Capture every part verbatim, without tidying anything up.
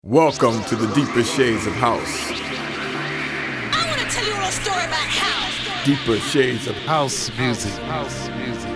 Welcome to the Deeper Shades of House. I want to tell you a little story about house. Deeper Shades of House music. House music.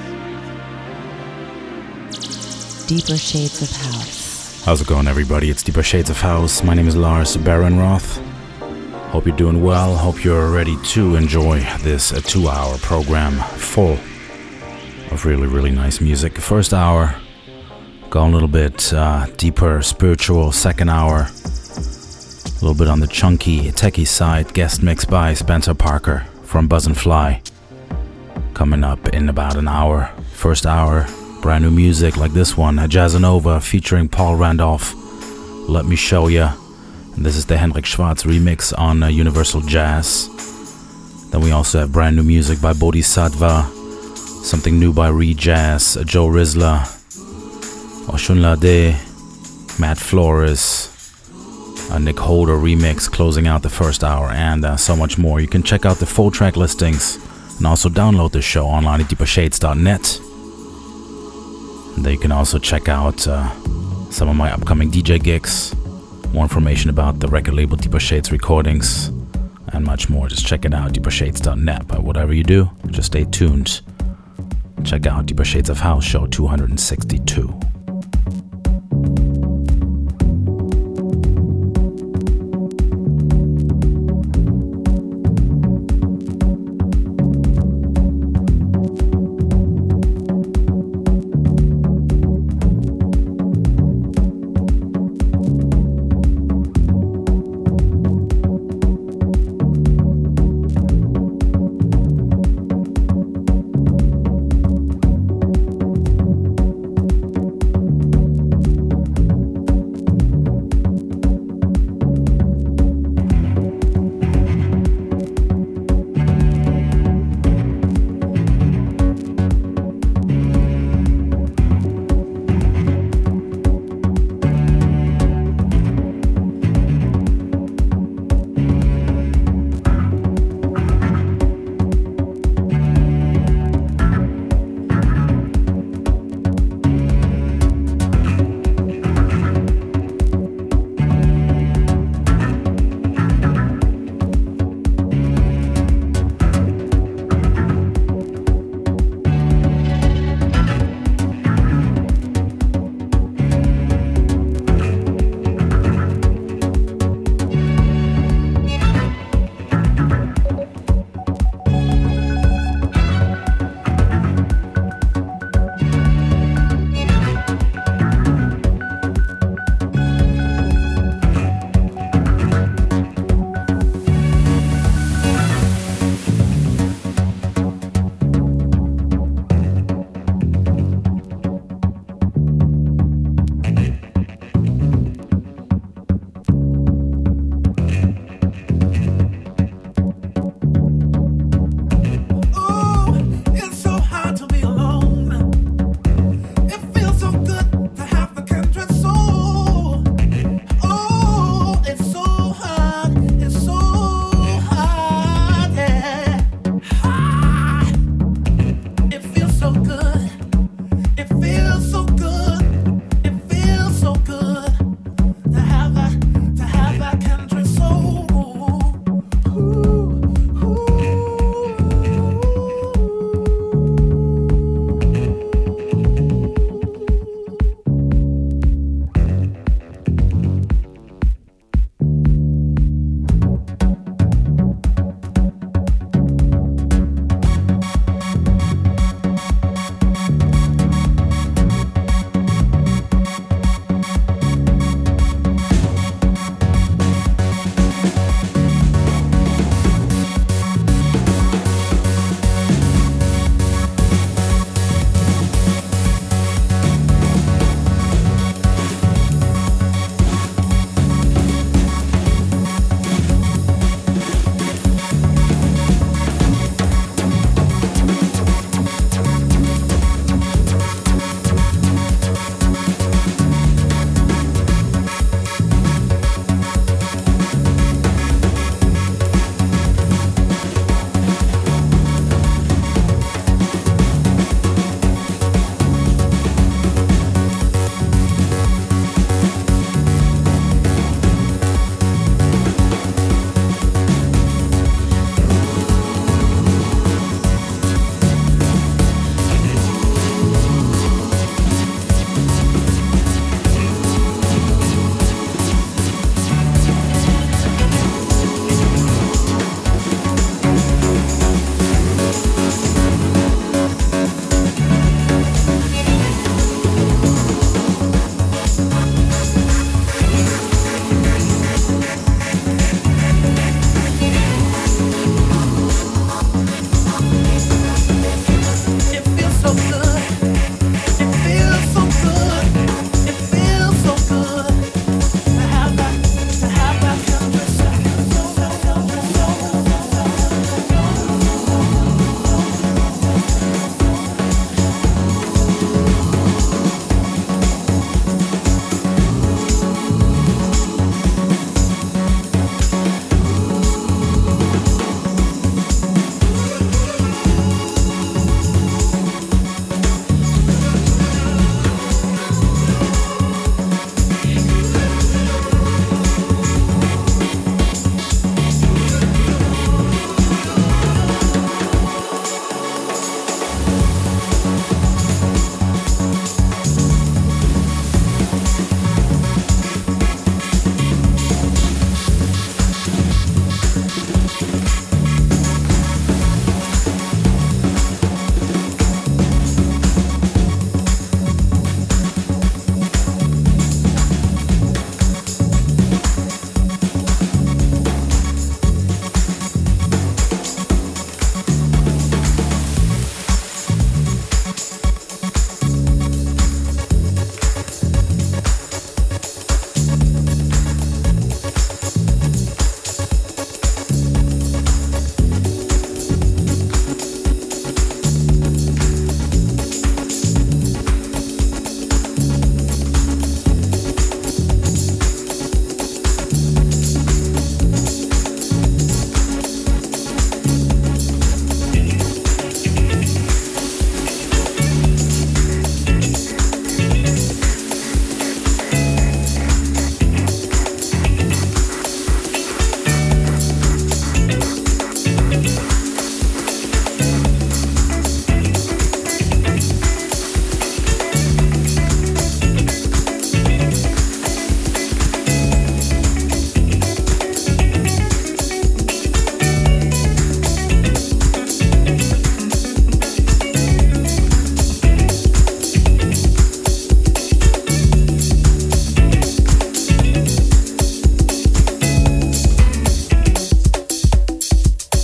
Deeper Shades of House. How's it going, everybody? It's Deeper Shades of House. My name is Lars Barenroth. Hope you're doing well. Hope you're ready to enjoy this uh, two-hour program full of really, really nice music. First hour, going a little bit uh, deeper, spiritual. Second hour, a little bit on the chunky, techie side. Guest mix by Spencer Parker from Buzz and Fly. Coming up in about an hour. First hour, brand new music like this one, Jazzanova featuring Paul Randolph. Let Me Show Ya. And this is the Henrik Schwarz remix on uh, Universal Jazz. Then we also have brand new music by Bodhisattva, something new by Re-Jazz, Joe Rizla, Oshunlade, Matt Flores, a Nick Holder remix closing out the first hour, and uh, so much more. You can check out the full track listings and also download the show online at deeper shades dot net. And there you can also check out uh, some of my upcoming D J gigs, more information about the record label Deeper Shades Recordings, and much more. Just check it out, deeper shades dot net. But whatever you do, just stay tuned. Check out Deeper Shades of House, show two hundred sixty-two.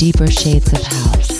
Deeper Shades of House.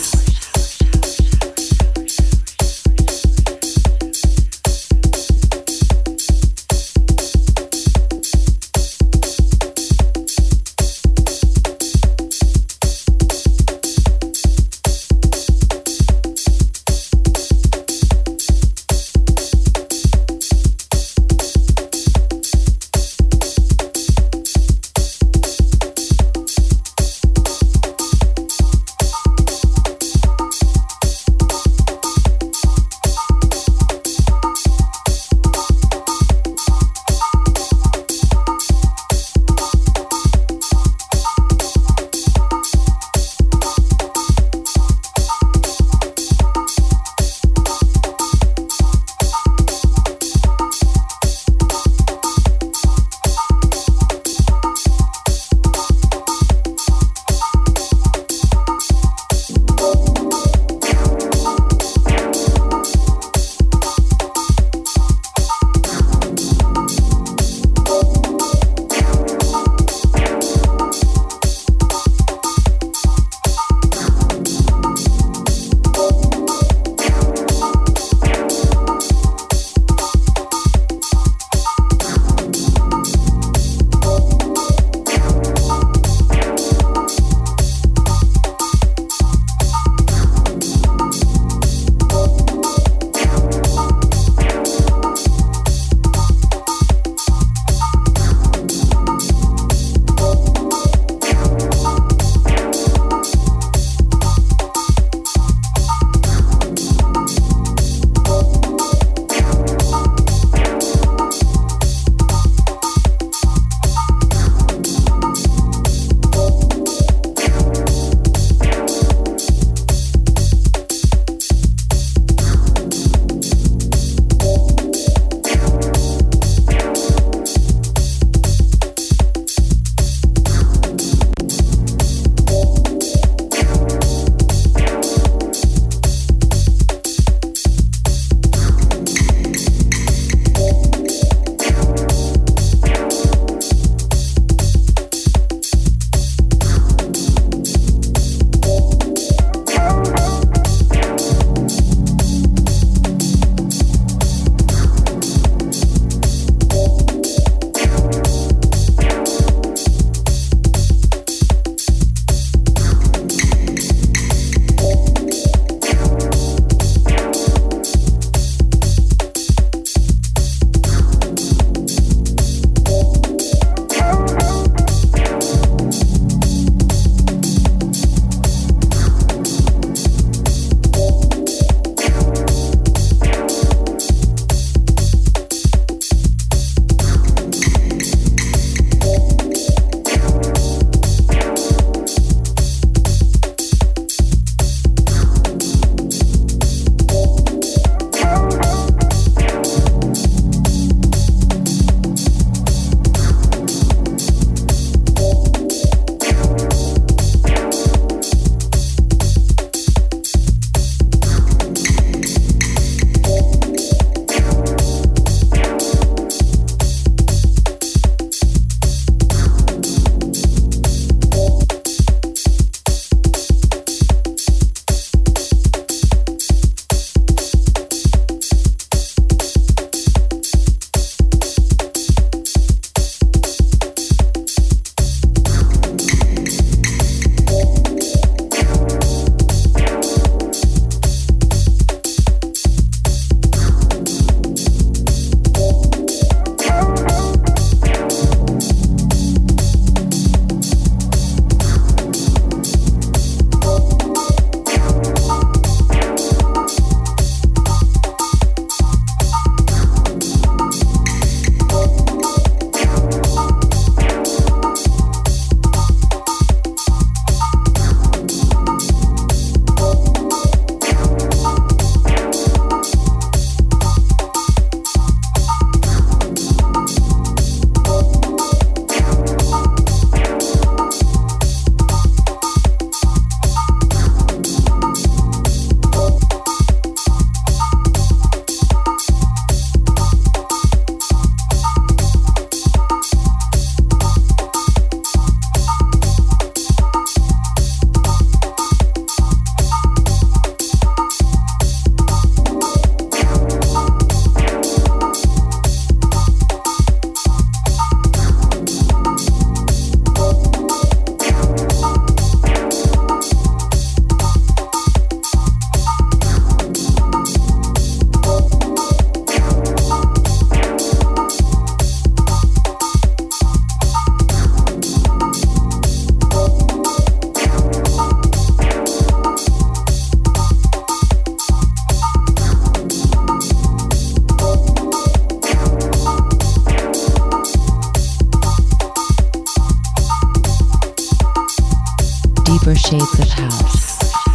Deeper Shades of House.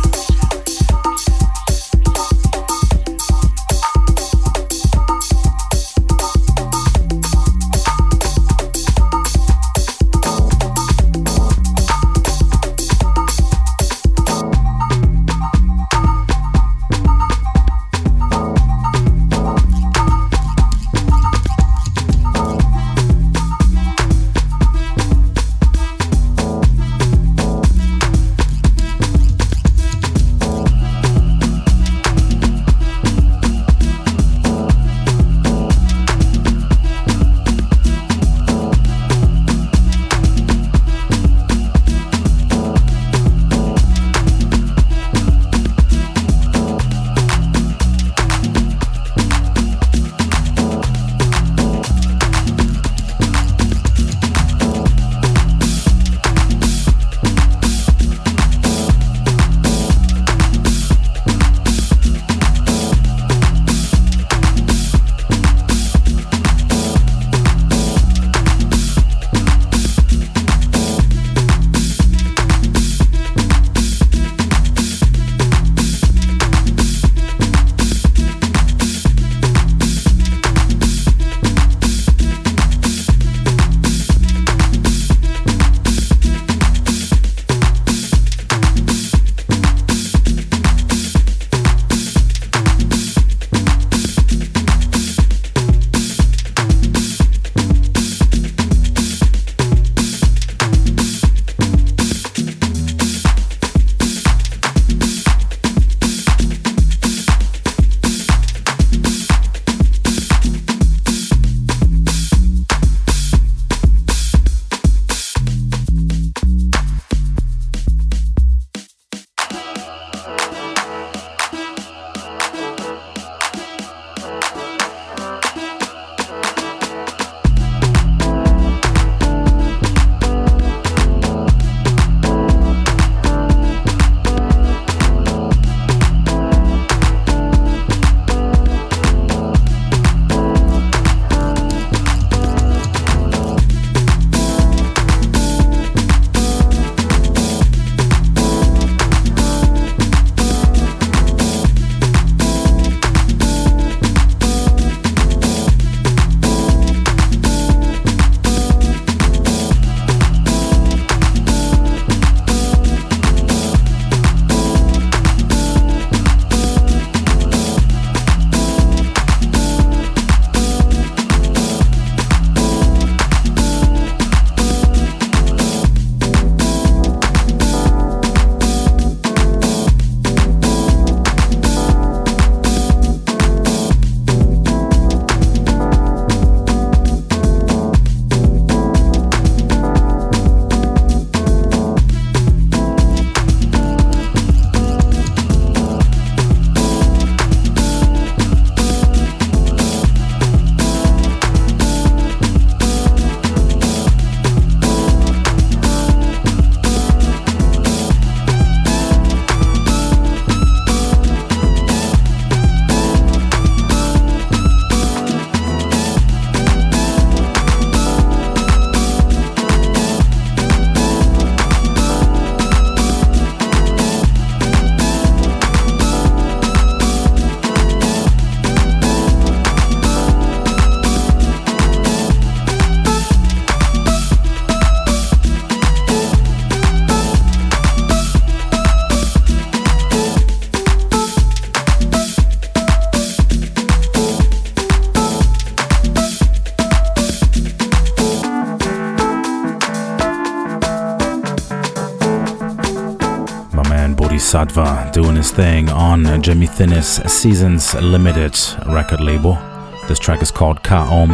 Bodhisattva doing his thing on Jimmy Thinnis Seasons Limited record label. This track is called Ka-Om.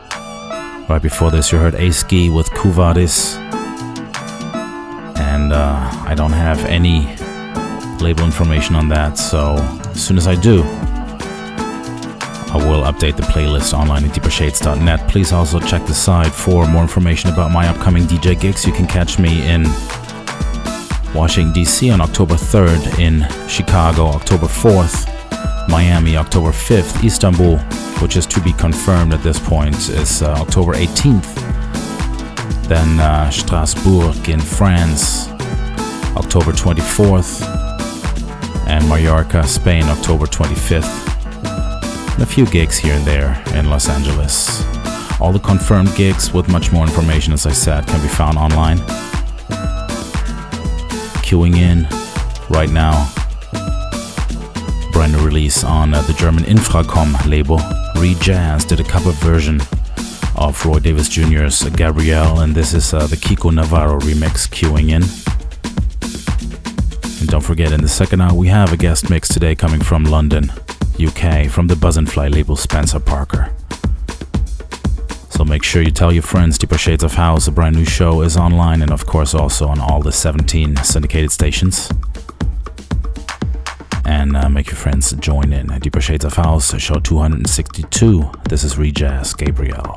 Right before this you heard A-Ski with Kuvadis. And uh, I don't have any label information on that, so as soon as I do, I will update the playlist online at deeper shades dot net. Please also check the site for more information about my upcoming D J gigs. You can catch me in Washington, D C on October third, in Chicago October fourth, Miami October fifth, Istanbul, which is to be confirmed at this point, is uh, October eighteenth. Then uh, Strasbourg in France, October twenty-fourth, and Mallorca, Spain, October twenty-fifth. And a few gigs here and there in Los Angeles. All the confirmed gigs with much more information, as I said, can be found online. Queuing in right now, brand new release on uh, the German Infracom label. Rejazz did a cover version of Roy Davis Junior's Gabrielle, and this is uh, the Kiko Navarro remix, queuing in. And don't forget, in the second hour we have a guest mix today coming from London, U K, from the Buzz and Fly label, Spencer Parker. So make sure you tell your friends. Deeper Shades of House, a brand new show, is online, and of course also on all the seventeen syndicated stations. And uh, make your friends join in. Deeper Shades of House, show two hundred sixty-two. This is Rejazz, Gabrielle.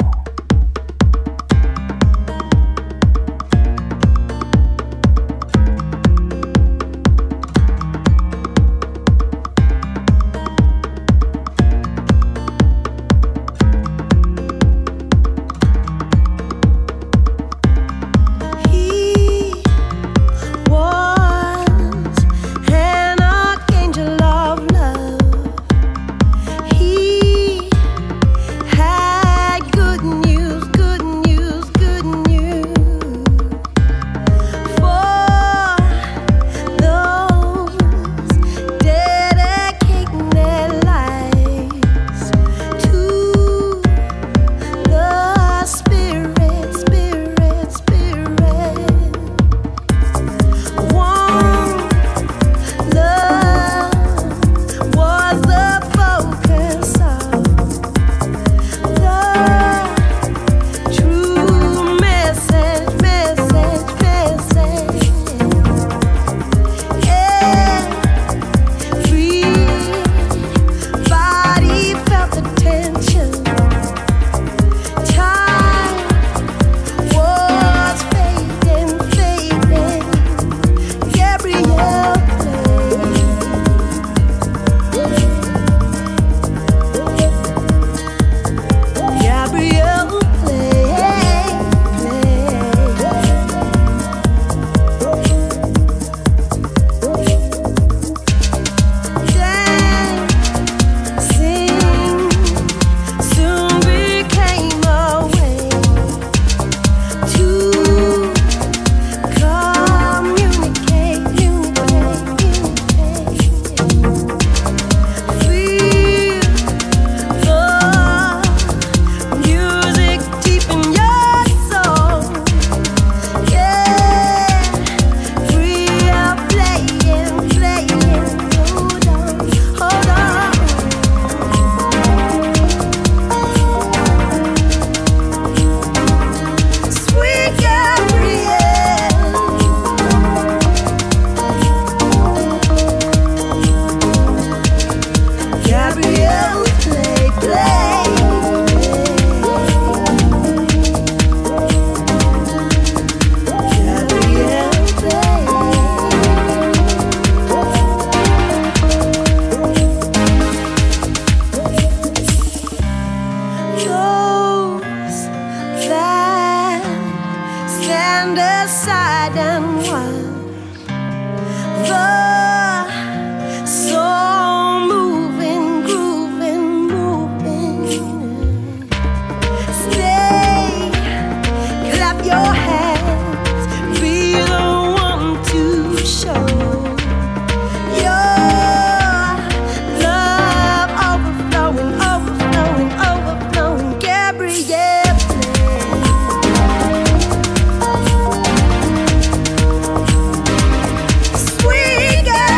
Sweet girl.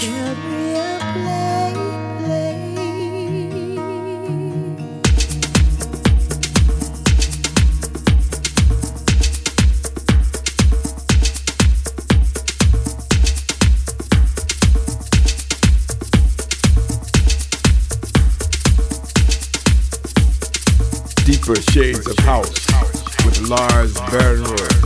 Deeper Shades of House with Lars Bernroth.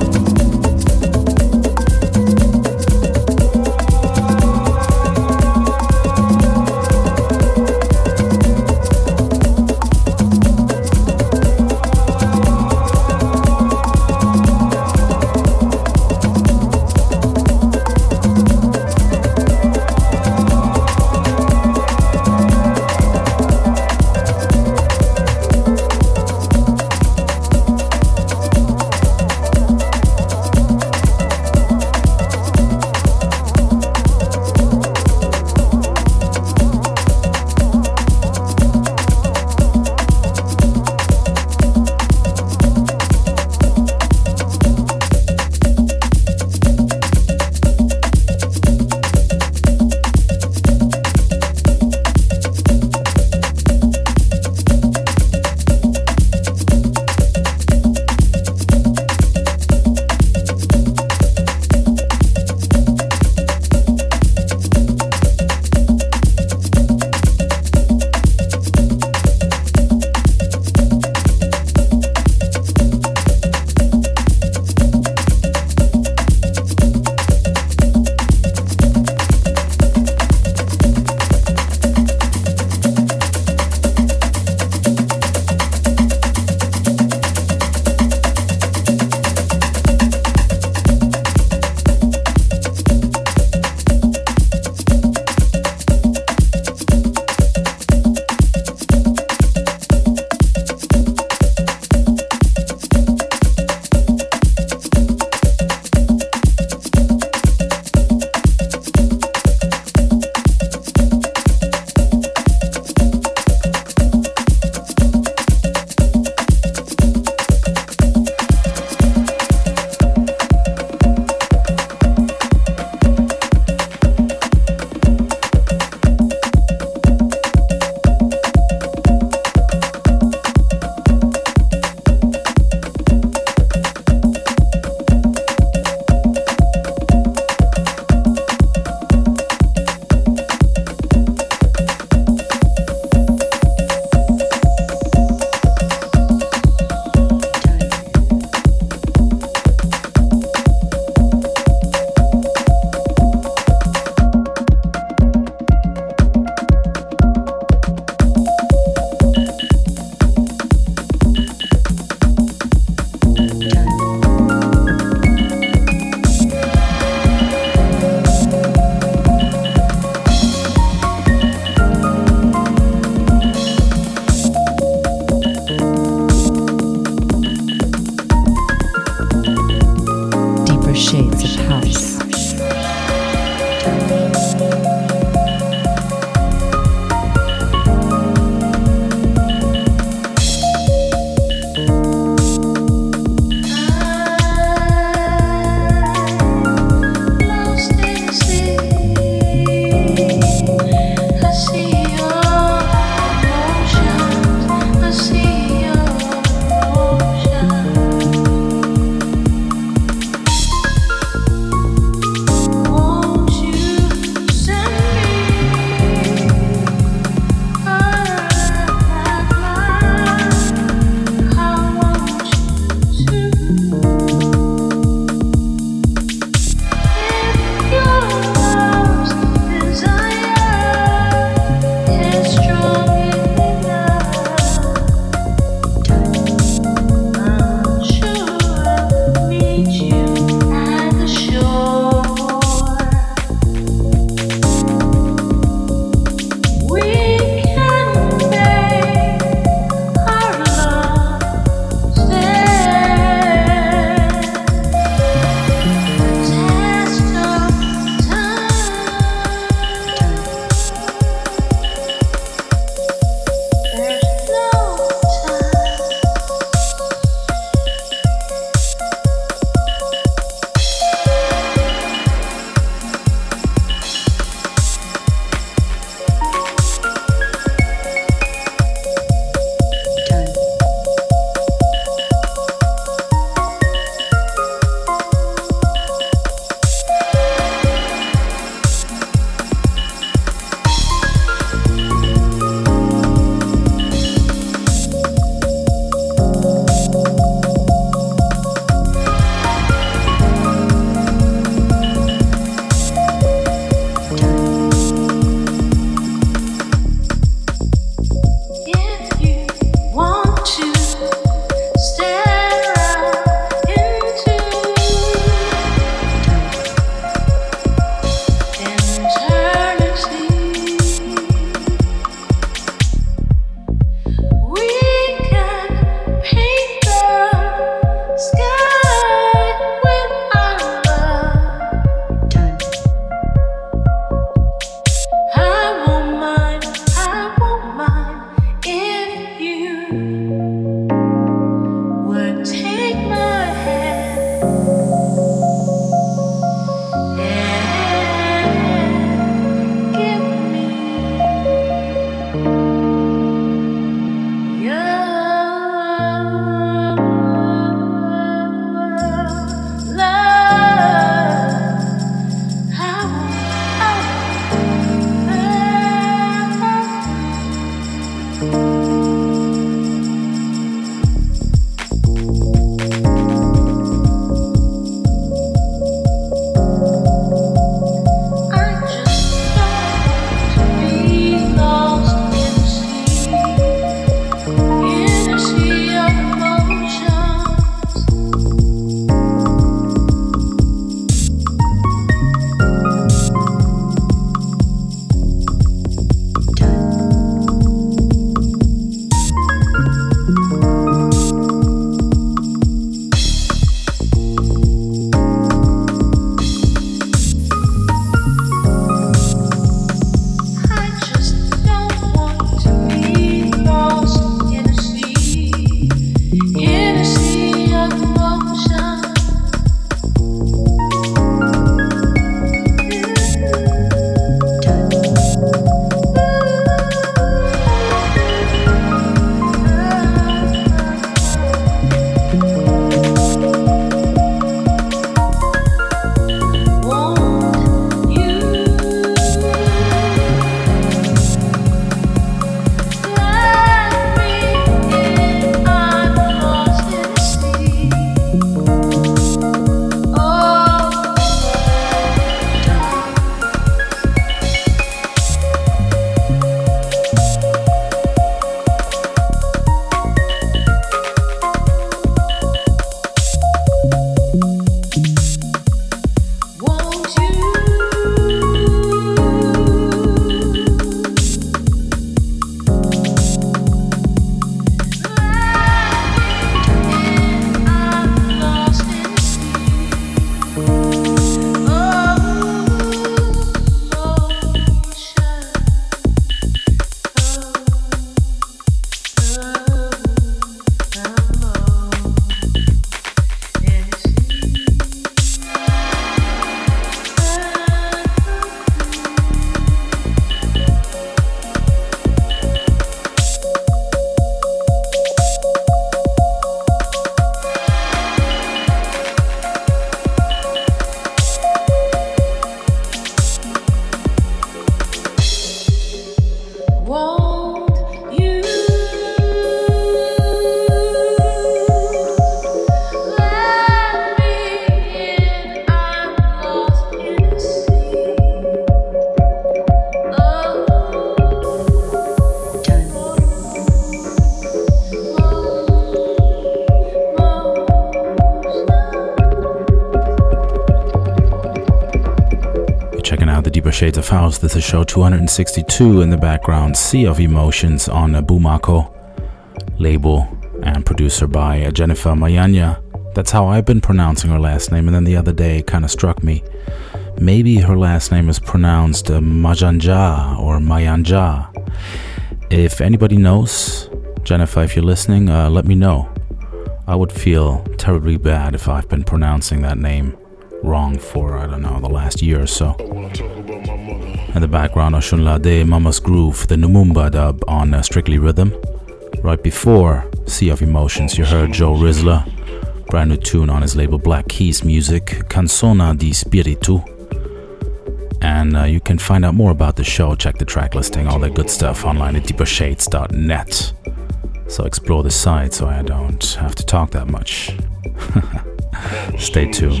checking out the Deeper Shades of House. This is show two hundred sixty-two. In the background, Sea of Emotions on Bumako, label and producer by Jennifer Mayanya. That's how I've been pronouncing her last name, and then the other day it kind of struck me. Maybe her last name is pronounced uh, Majanja or Mayanja. If anybody knows, Jennifer, if you're listening, uh, let me know. I would feel terribly bad if I've been pronouncing that name wrong for, I don't know, the last year or so. In the background, Oshunlade, Mama's Groove, the Numumba dub on uh, Strictly Rhythm. Right before Sea of Emotions, you heard Joe Rizla, brand new tune on his label Black Keys Music, Canzona di Spiritu. And uh, you can find out more about the show, check the track listing, all that good stuff online at deeper shades dot net. So explore the site so I don't have to talk that much. Stay tuned.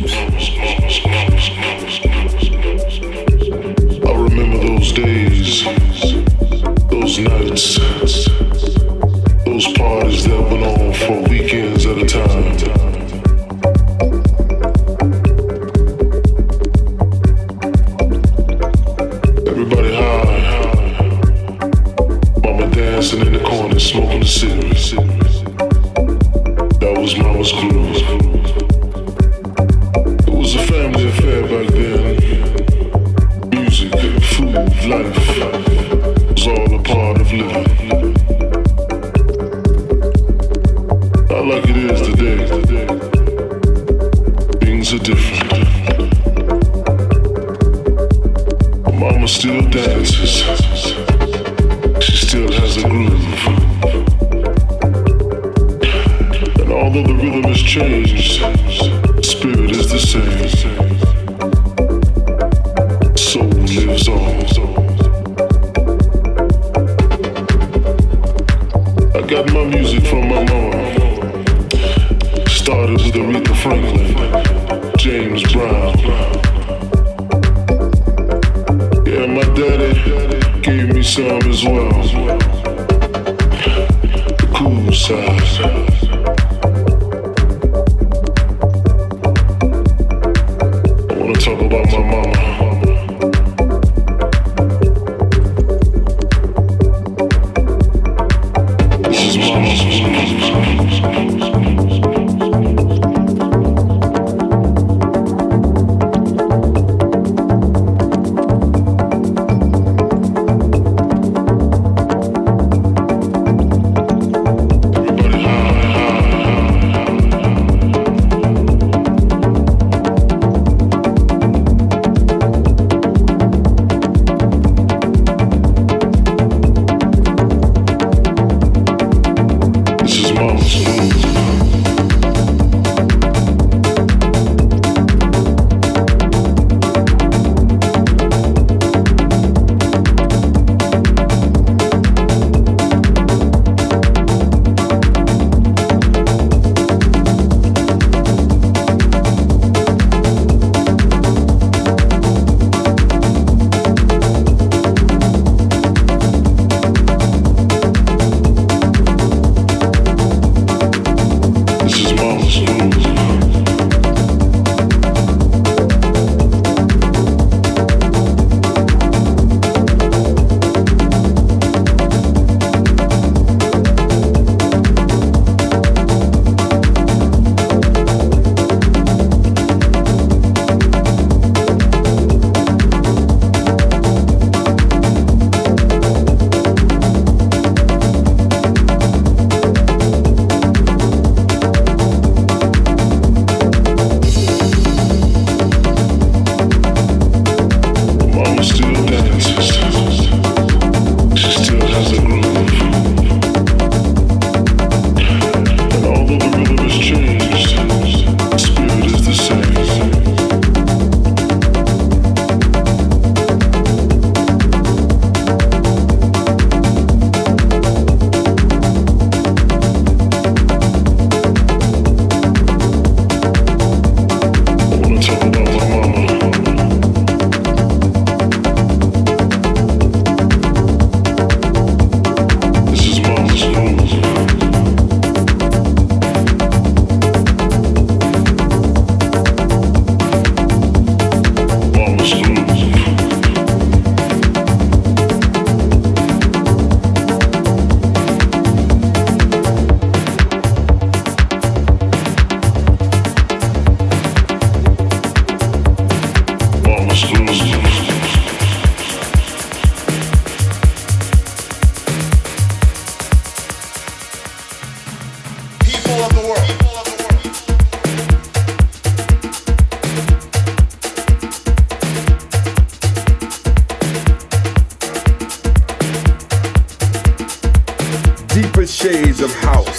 I remember those days, those nights, those parties that went on for weekends at a time. Dancing in the corner, smoking a cigarette. That was Mama's groove. It was a family affair back then. Music, food, life was all a part of living. Not like it is today. Things are different. Mama still dances. She still has a groove. And although the rhythm has changed, the spirit is the same. Soul lives on. I got my music from my mama. Started with Aretha Franklin, James Brown. Yeah, my daddy gave me some as well. The cool side. I wanna talk about my mama. This is mama's Shades of House.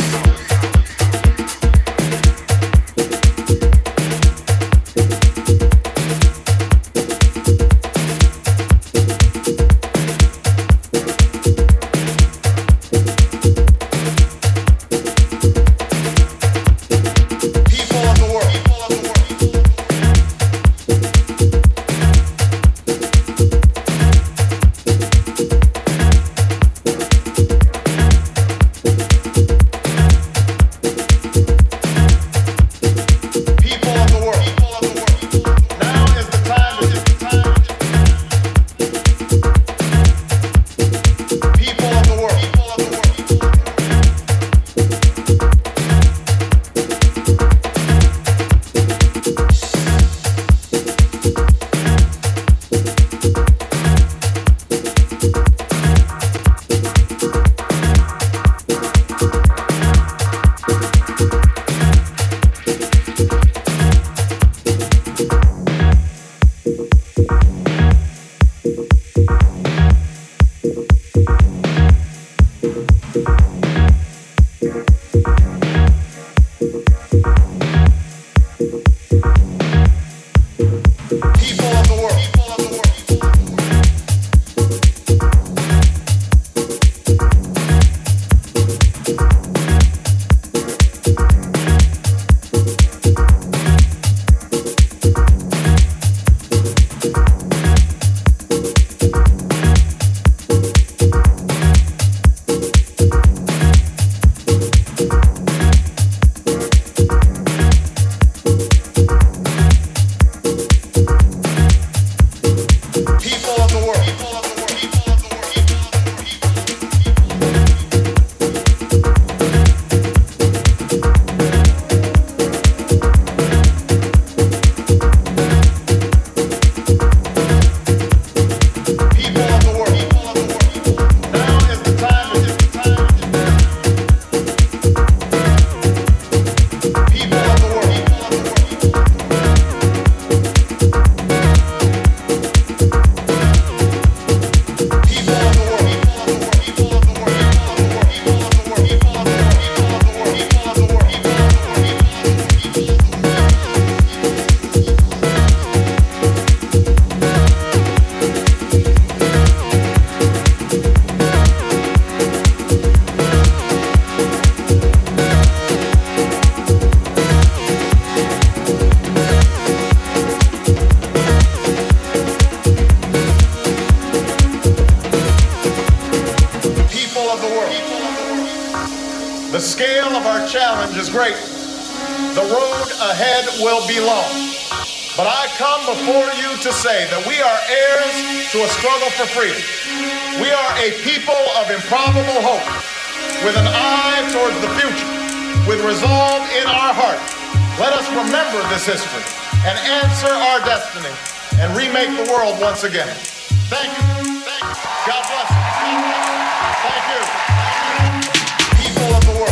To say that we are heirs to a struggle for freedom. We are a people of improbable hope, with an eye towards the future, with resolve in our heart. Let us remember this history and answer our destiny and remake the world once again. Thank you. Thank you. God bless you. Thank you. People of the world.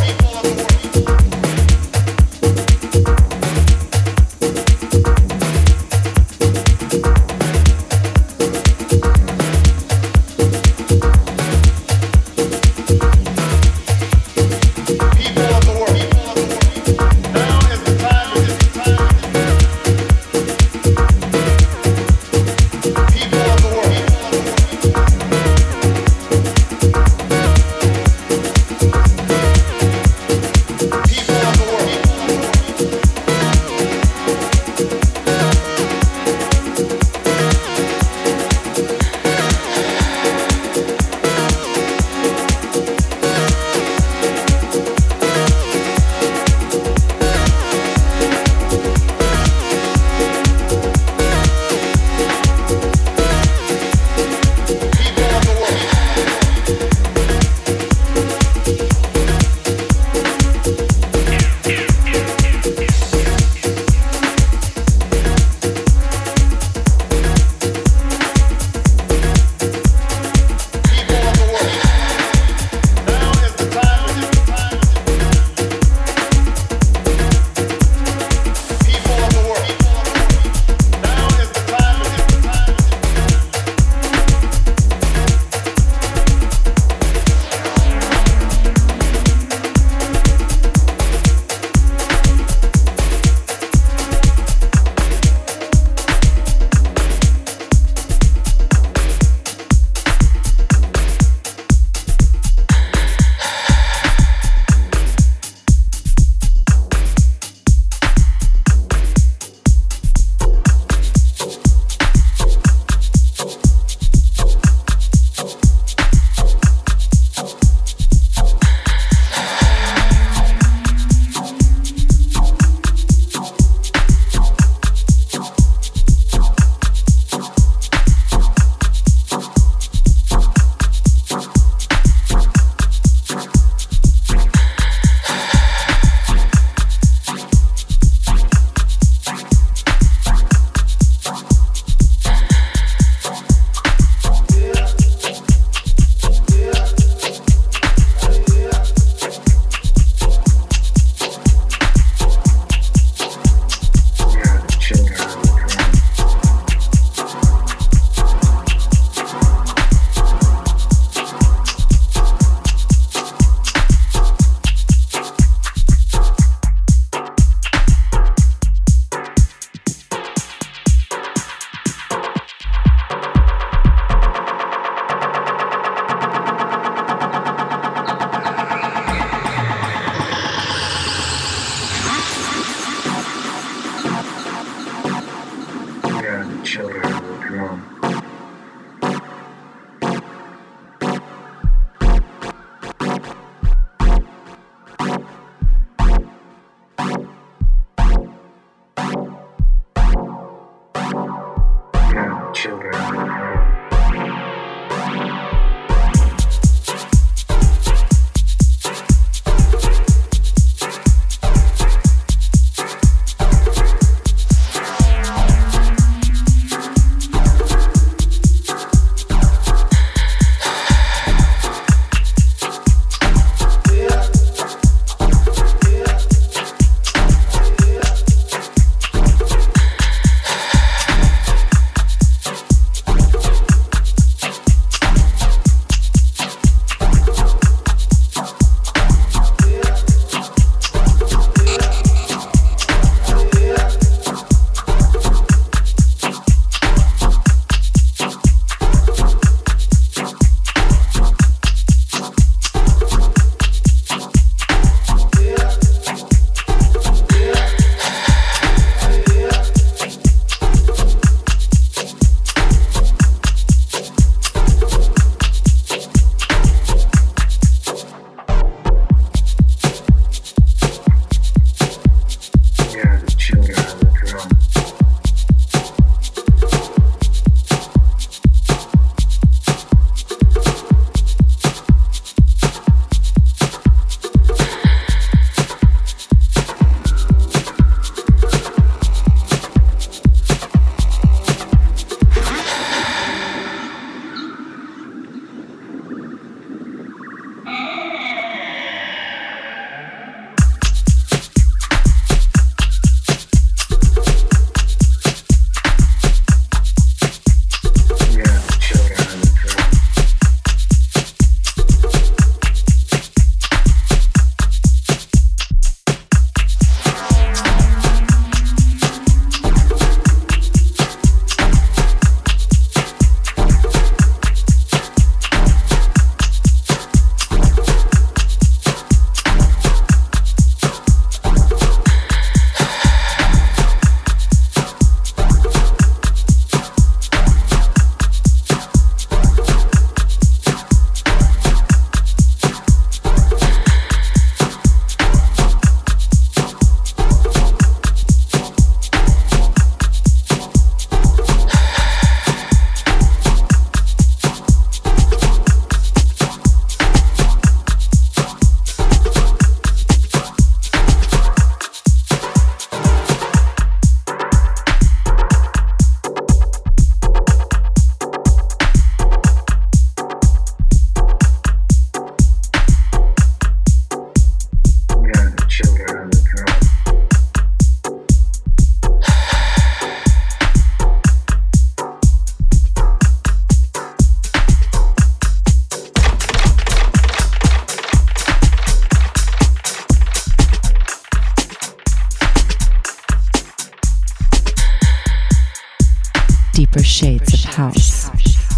Shades of House.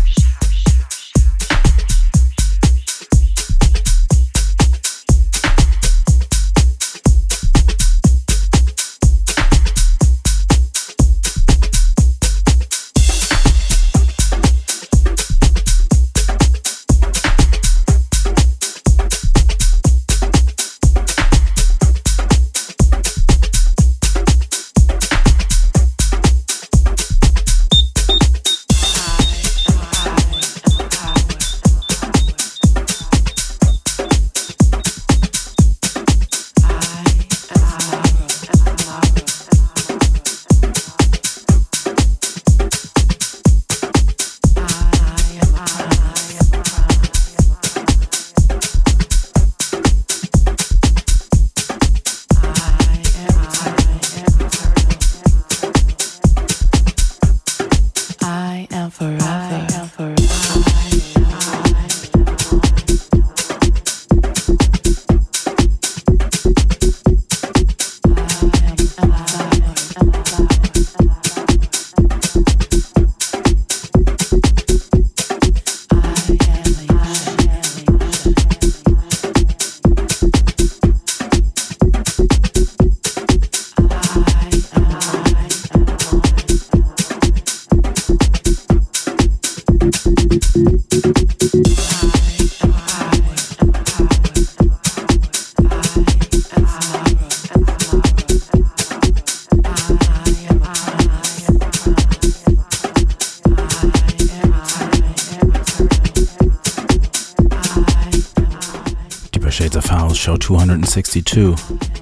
Show two hundred sixty-two,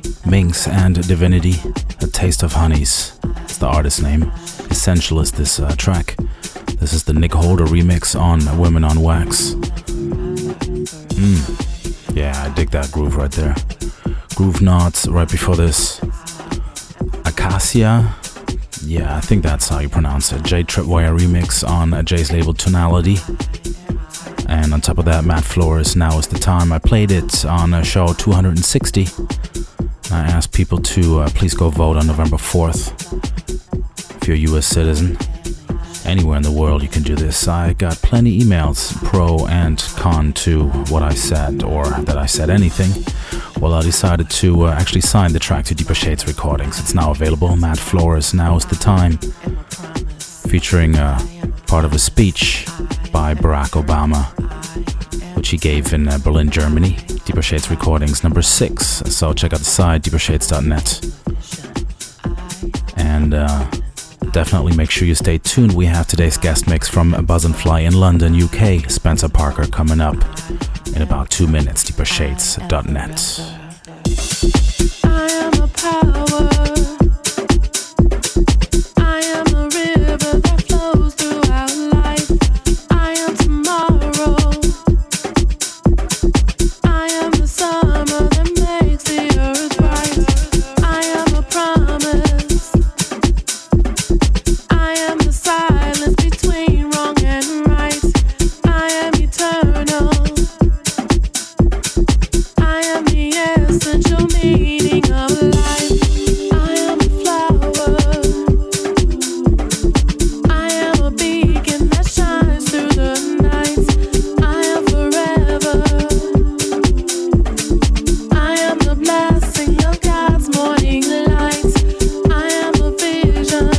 Minx and Divinity, A Taste of Honeys. It's the artist's name. Essential is this uh, track. This is the Nick Holder remix on Women on Wax. Mm. Yeah, I dig that groove right there. Groove Knots right before this. Acacia. Yeah, I think that's how you pronounce it. Jay Tripwire remix on uh, Jay's label Tonality. And on top of that, Matt Flores, Now Is the Time. I played it on uh, show two hundred sixty. I asked people to uh, please go vote on November fourth. If you're a U S citizen, anywhere in the world you can do this. I got plenty emails, pro and con, to what I said, or that I said anything. Well, I decided to uh, actually sign the track to Deeper Shades Recordings. It's now available. Matt Flores, Now Is the Time. Featuring uh, part of a speech by Barack Obama, which he gave in uh, Berlin, Germany. Deeper Shades Recordings number six. So check out the site, deeper shades dot net. And uh, definitely make sure you stay tuned. We have today's guest mix from Buzz and Fly in London, U K. Spencer Parker coming up in about two minutes. deeper shades dot net. I am a power. I am a river that flows throughout life. I am tomorrow. I am the summer that makes the earth bright. I am a promise. I am the silence between wrong and right. I am eternal. I am the essential meaning of life. I am a flower. I am a beacon that shines through the night. I am forever. I am the blessing of God's morning light. I am a vision.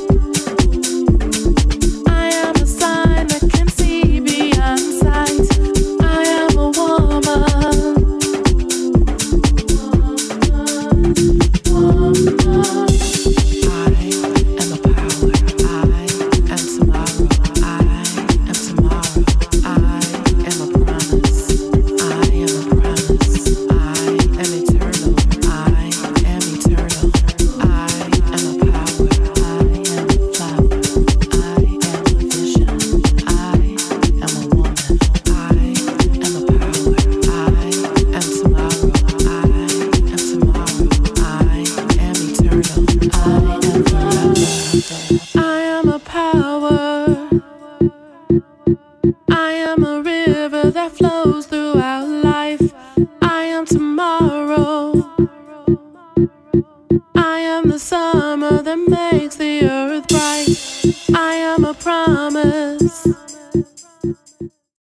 I am a sign that can see beyond sight. I am a woman. I am a power. I am a river that flows through